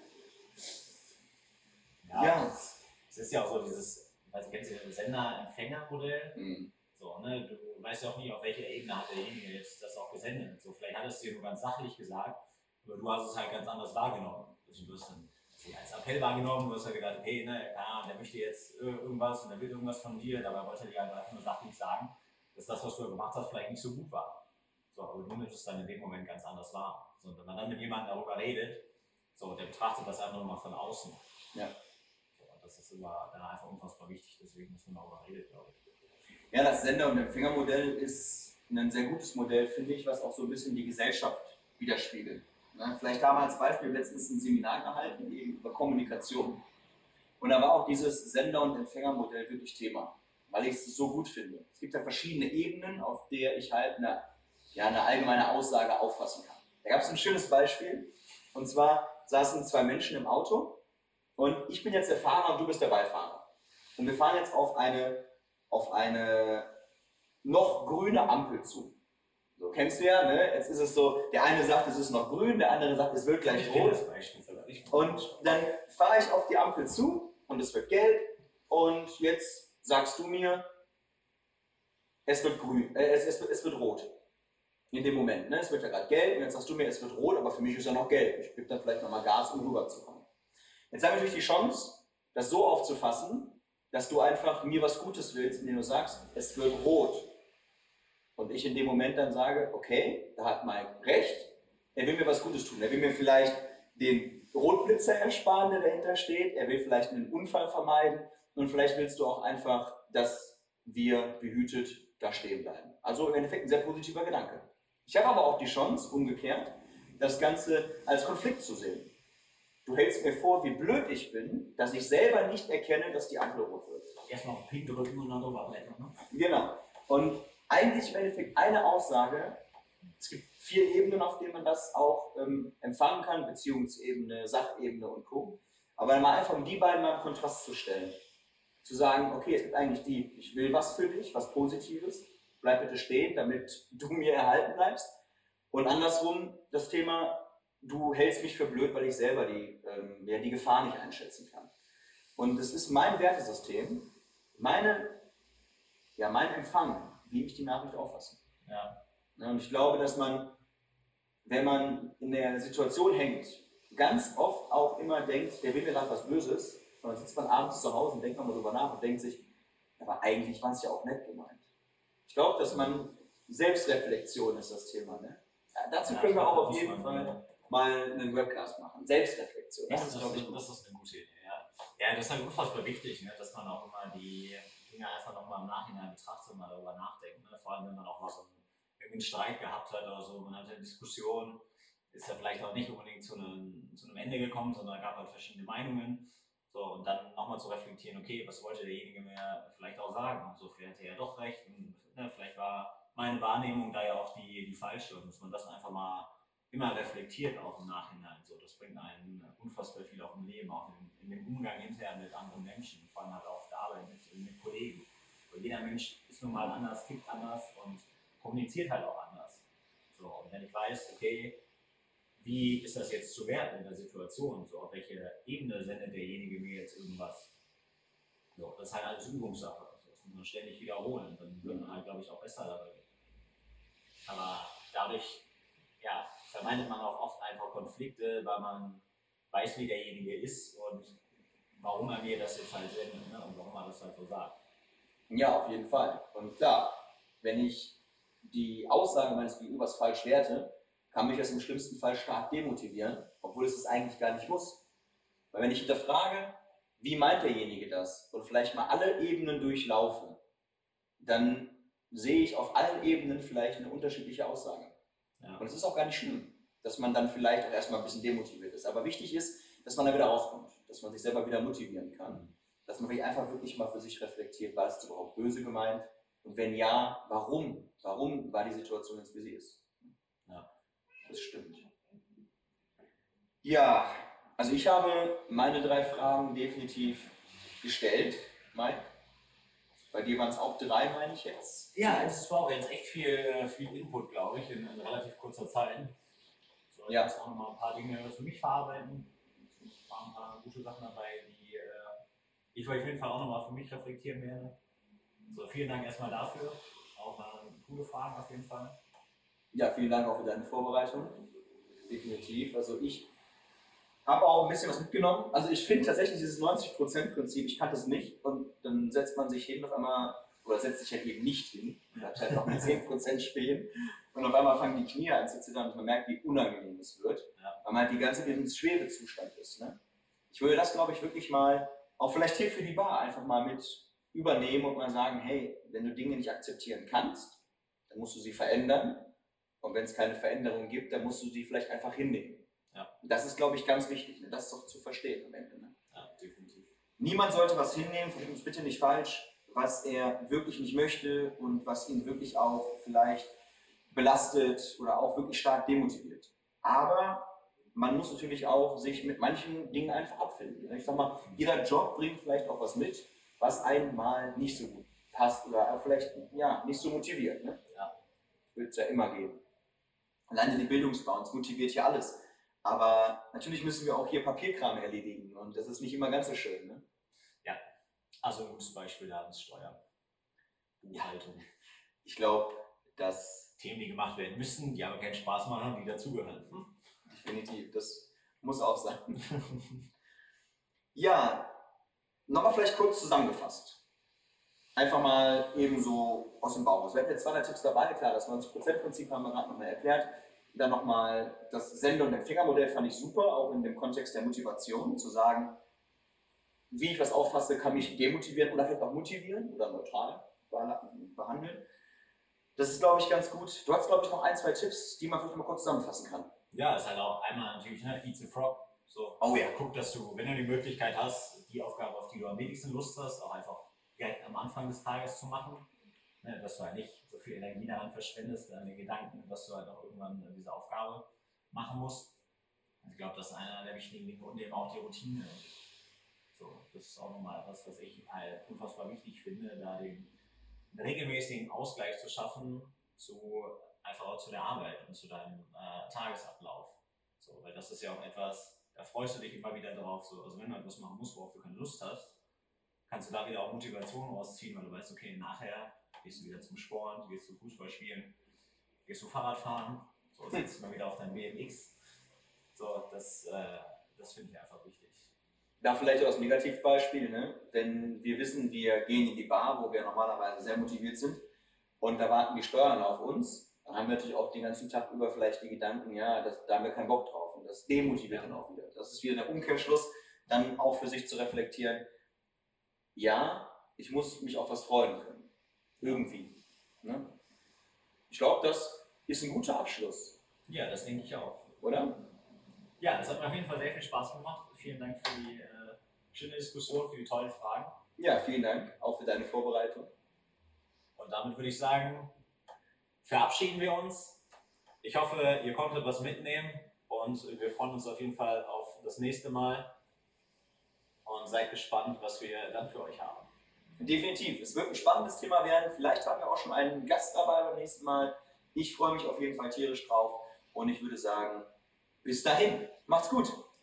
Ja. Es ist ja auch so dieses, also kennst du das Sender-Empfänger-Modell? So, ne? Du weißt ja auch nie, auf welcher Ebene hat derjenige jetzt das auch gesendet. So, vielleicht hat es dir nur ganz sachlich gesagt, aber du hast es halt ganz anders wahrgenommen. Also, du hast dann als Appell wahrgenommen, du hast ja gedacht, hey, ne, klar, der möchte jetzt irgendwas und der will irgendwas von dir, dabei wollte er dir halt einfach nur sachlich sagen, dass das, was du gemacht hast, vielleicht nicht so gut war. So, aber du nimmst es dann in dem Moment ganz anders wahr. So, und wenn man dann mit jemandem darüber redet, so, der betrachtet das einfach nochmal von außen. Ja. Das ist immer dann einfach unfassbar wichtig, deswegen müssen wir darüber reden, glaube ich. Ja, das Sender- und Empfängermodell ist ein sehr gutes Modell, finde ich, was auch so ein bisschen die Gesellschaft widerspiegelt. Vielleicht haben wir als Beispiel letztens ein Seminar gehalten über Kommunikation und da war auch dieses Sender- und Empfängermodell wirklich Thema, weil ich es so gut finde. Es gibt ja verschiedene Ebenen, auf der ich halt eine allgemeine Aussage auffassen kann. Da gab es ein schönes Beispiel und zwar saßen zwei Menschen im Auto und ich bin jetzt der Fahrer und du bist der Beifahrer. Und wir fahren jetzt auf eine noch grüne Ampel zu. So, kennst du ja, ne? Jetzt ist es so, der eine sagt, es ist noch grün, der andere sagt, es wird gleich rot. Und dann fahre ich auf die Ampel zu und es wird gelb und jetzt sagst du mir, es wird grün, es wird rot. In dem Moment, ne? Es wird ja gerade gelb und jetzt sagst du mir, es wird rot, aber für mich ist ja noch gelb. Ich gebe dann vielleicht nochmal Gas, um rüberzukommen. Jetzt habe ich natürlich die Chance, das so aufzufassen, dass du einfach mir was Gutes willst, indem du sagst, es wird rot. Und ich in dem Moment dann sage, okay, da hat Mike recht, er will mir was Gutes tun. Er will mir vielleicht den Rotblitzer ersparen, der dahinter steht, er will vielleicht einen Unfall vermeiden und vielleicht willst du auch einfach, dass wir behütet da stehen bleiben. Also im Endeffekt ein sehr positiver Gedanke. Ich habe aber auch die Chance, umgekehrt, das Ganze als Konflikt zu sehen. Du hältst mir vor, wie blöd ich bin, dass ich selber nicht erkenne, dass die Ampel rot wird. Erstmal auf Pink drücken und dann drüber blättern, ne? Genau. Und eigentlich im Endeffekt eine Aussage, es gibt 4 Ebenen, auf denen man das auch empfangen kann, Beziehungsebene, Sachebene und Co. Aber mal einfach um die beiden mal im Kontrast zu stellen. Zu sagen, okay, es gibt eigentlich die, ich will was für dich, was Positives, bleib bitte stehen, damit du mir erhalten bleibst. Und andersrum das Thema, du hältst mich für blöd, weil ich selber die Gefahr nicht einschätzen kann. Und es ist mein Wertesystem, mein Empfang, wie ich die Nachricht auffasse. Ja. Und ich glaube, dass man, wenn man in der Situation hängt, ganz oft auch immer denkt, der will mir gerade was Böses. Und dann sitzt man abends zu Hause und denkt nochmal drüber nach und denkt sich, aber eigentlich war es ja auch nett gemeint. Ich glaube, dass man, Selbstreflexion ist das Thema. Ne? Ja, dazu können wir auch auf jeden Fall mal einen Webcast machen. Selbstreflexion. Das ist eine gute Idee. Ja, das ist halt unfassbar wichtig, ne? Dass man auch immer die Dinge einfach nochmal im Nachhinein betrachtet und mal darüber nachdenkt. Ne? Vor allem, wenn man auch mal so einen Streit gehabt hat oder so, man hatte eine Diskussion, ist ja vielleicht auch nicht unbedingt zu einem Ende gekommen, sondern gab halt verschiedene Meinungen. So, und dann nochmal zu reflektieren, okay, was wollte derjenige mir vielleicht auch sagen? So, vielleicht hatte er ja doch recht und ne, vielleicht war meine Wahrnehmung da ja auch die falsche und dass man das einfach mal immer reflektiert auch im Nachhinein. So, das bringt einen unfassbar viel auch im Leben, auch in dem Umgang hinterher mit anderen Menschen, vor allem halt auch auf der Arbeit mit Kollegen. Weil jeder Mensch ist nun mal anders, tickt anders und kommuniziert halt auch anders. So, und wenn ich weiß, okay, wie ist das jetzt zu werten in der Situation? So, auf welche Ebene sendet derjenige mir jetzt irgendwas? So, das ist halt alles Übungssache. Also, das muss man ständig wiederholen. Dann wird man halt, glaube ich, auch besser dabei. Aber dadurch ja, vermeidet man auch oft einfach Konflikte, weil man weiß, wie derjenige ist und warum er mir das jetzt halt sendet, ne? Und warum er das halt so sagt. Ja, auf jeden Fall. Und klar, wenn ich die Aussage meines Gegenübers falsch werte, kann mich das im schlimmsten Fall stark demotivieren, obwohl es das eigentlich gar nicht muss. Weil wenn ich hinterfrage, wie meint derjenige das und vielleicht mal alle Ebenen durchlaufe, dann sehe ich auf allen Ebenen vielleicht eine unterschiedliche Aussage. Ja. Und es ist auch gar nicht schlimm, dass man dann vielleicht auch erstmal ein bisschen demotiviert ist. Aber wichtig ist, dass man da wieder rauskommt, dass man sich selber wieder motivieren kann, dass man einfach wirklich mal für sich reflektiert, war es überhaupt böse gemeint und wenn ja, warum? Warum war die Situation jetzt, wie sie ist? Ja, das stimmt. Ja, also ich habe meine 3 Fragen definitiv gestellt, Mike. Bei dir waren es auch 3, meine ich jetzt. Ja, es war auch jetzt echt viel Input, glaube ich, in relativ kurzer Zeit. So, ich muss auch nochmal ein paar Dinge für mich verarbeiten. Es waren ein paar gute Sachen dabei, die ich auf jeden Fall auch nochmal für mich reflektieren werde. So, vielen Dank erstmal dafür. Auch coole Fragen auf jeden Fall. Ja, vielen Dank auch für deine Vorbereitung. Definitiv. Also ich habe auch ein bisschen was mitgenommen. Also ich finde tatsächlich dieses 90%-Prinzip, ich kannte es nicht und dann setzt man sich hin auf einmal, oder setzt sich halt eben nicht hin, bleibt halt noch mit 10% stehen und auf einmal fangen die Knie an zu zittern und man merkt, wie unangenehm es wird, weil man halt die ganze Zeit im Schwebezustand ist. Ne? Ich würde das, glaube ich, wirklich mal, auch vielleicht hier für die Bar, einfach mal mit übernehmen und mal sagen, hey, wenn du Dinge nicht akzeptieren kannst, dann musst du sie verändern und wenn es keine Veränderung gibt, dann musst du sie vielleicht einfach hinnehmen. Ja. Das ist, glaube ich, ganz wichtig, ne? Das ist doch zu verstehen am Ende. Ne? Ja, definitiv. Niemand sollte was hinnehmen, versteht uns bitte nicht falsch, was er wirklich nicht möchte und was ihn wirklich auch vielleicht belastet oder auch wirklich stark demotiviert. Aber man muss natürlich auch sich mit manchen Dingen einfach abfinden. Ich sag mal, jeder Job bringt vielleicht auch was mit, was einem mal nicht so gut passt oder vielleicht nicht so motiviert. Ne? Ja. Wird es ja immer geben. Alleine die Bildungsbau, uns motiviert hier alles. Aber natürlich müssen wir auch hier Papierkram erledigen und das ist nicht immer ganz so schön. Ne? Ja, also ein gutes Beispiel da ist Steuern, Buchhaltung. Ja. Ich glaube, dass Themen, die gemacht werden müssen, die aber keinen Spaß machen, die dazugehören. Definitiv, das muss auch sein. Ja, nochmal vielleicht kurz zusammengefasst. Einfach mal eben so aus dem Bauch raus. Wir hatten jetzt 2 Tipps dabei, klar, das 90%-Prinzip haben wir gerade nochmal erklärt. Dann nochmal das Sender- und Empfängermodell fand ich super, auch in dem Kontext der Motivation, zu sagen, wie ich was auffasse, kann mich demotivieren oder vielleicht auch motivieren oder neutral behandeln. Das ist, glaube ich, ganz gut. Du hast, glaube ich, noch 1, 2 Tipps, die man vielleicht mal kurz zusammenfassen kann. Ja, ist halt auch einmal natürlich, Eat the Frog. So, oh ja. Guck, dass du, wenn du die Möglichkeit hast, die Aufgabe, auf die du am wenigsten Lust hast, auch einfach direkt am Anfang des Tages zu machen. Ne, dass du halt nicht so viel Energie daran verschwendest, an den Gedanken, dass du halt auch irgendwann diese Aufgabe machen musst. Also ich glaube, das ist einer der wichtigen Dinge und eben auch die Routine. So, das ist auch nochmal etwas, was ich halt unfassbar wichtig finde, da den regelmäßigen Ausgleich zu schaffen einfach auch zu der Arbeit und zu deinem Tagesablauf. So, weil das ist ja auch etwas, da freust du dich immer wieder drauf. So. Also wenn du etwas machen musst, worauf du keine Lust hast, kannst du da wieder auch Motivation rausziehen, weil du weißt, okay, nachher gehst du wieder zum Sport, gehst du Fußball spielen, gehst du Fahrrad fahren, so sitzt du mal wieder auf deinem BMX. So, das finde ich einfach wichtig. Da vielleicht auch das Negativbeispiel, ne? Wenn wir wissen, wir gehen in die Bar, wo wir normalerweise sehr motiviert sind und da warten die Steuern auf uns, dann haben wir natürlich auch den ganzen Tag über vielleicht die Gedanken, da haben wir keinen Bock drauf und das demotiviert dann auch wieder. Das ist wieder der Umkehrschluss, dann auch für sich zu reflektieren, ja, ich muss mich auf was freuen können, irgendwie. Ne? Ich glaube, das ist ein guter Abschluss. Ja, das denke ich auch. Oder? Ja, das hat mir auf jeden Fall sehr viel Spaß gemacht. Vielen Dank für die schöne Diskussion, für die tollen Fragen. Ja, vielen Dank auch für deine Vorbereitung. Und damit würde ich sagen, verabschieden wir uns Ich hoffe, ihr konntet was mitnehmen und wir freuen uns auf jeden Fall auf das nächste Mal und seid gespannt, was wir dann für euch haben. Definitiv. Es wird ein spannendes Thema werden. Vielleicht haben wir auch schon einen Gast dabei beim nächsten Mal. Ich freue mich auf jeden Fall tierisch drauf und ich würde sagen, bis dahin. Macht's gut.